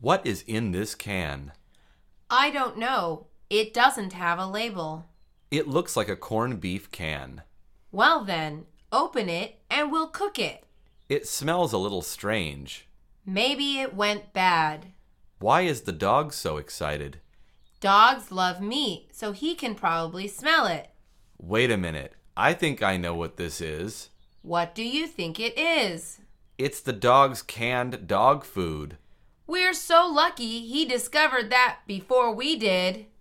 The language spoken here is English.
What is in this can? I don't know. It doesn't have a label. It looks like a corned beef can. Well then, open it and we'll cook it. It smells a little strange. Maybe it went bad. Why is the dog so excited? Dogs love meat, so he can probably smell it. Wait a minute. I think I know what this is. What do you think it is? It's the dog's canned dog food. We're so lucky he discovered that before we did.